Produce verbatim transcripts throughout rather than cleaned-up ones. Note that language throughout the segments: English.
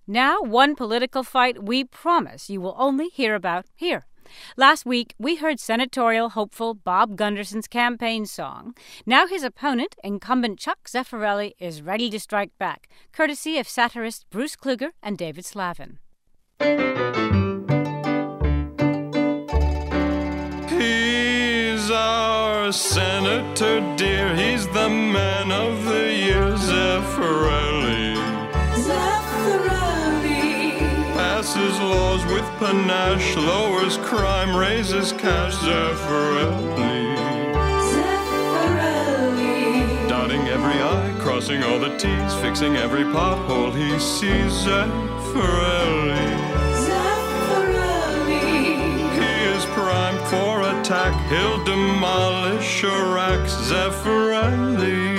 Now, one political fight we promise you will only hear about here. Last week, we heard senatorial hopeful Bob Gunderson's campaign song. Now his opponent, incumbent Chuck Zeffirelli, is ready to strike back, courtesy of satirists Bruce Kluger and David Slavin. He's our senator, dear. He's the man of the year, Zeffirelli. Zeffirelli passes laws with panache, lowers crime, raises cash, Zeffirelli. Zeffirelli. Dotting every I, crossing all the T's, fixing every pothole he sees, Zeffirelli. Primed for attack, he'll demolish Iraq's Zeffirelli.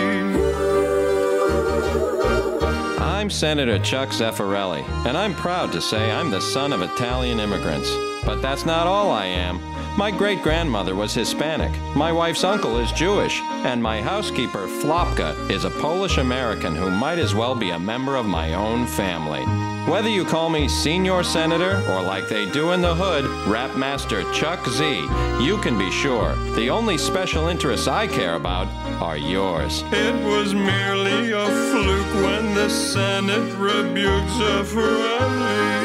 I'm Senator Chuck Zeffirelli, and I'm proud to say I'm the son of Italian immigrants. But that's not all I am. My great-grandmother was Hispanic, my wife's uncle is Jewish, and my housekeeper, Flopka, is a Polish-American who might as well be a member of my own family. Whether you call me Senior Senator or, like they do in the hood, Rap Master Chuck Z, you can be sure the only special interests I care about are yours. It was merely a fluke when the Senate rebuked Zeffirelli.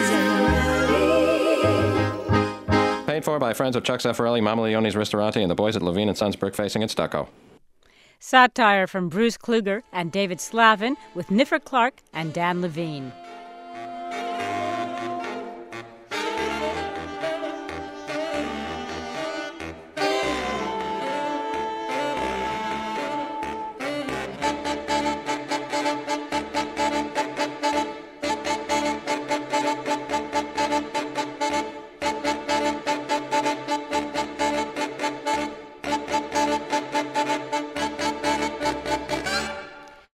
Paid for by friends of Chuck Zeffirelli, Mama Leone's Ristorante, and the boys at Levine and Sons Brick Facing and Stucco. Satire from Bruce Kluger and David Slavin with Niffer Clark and Dan Levine.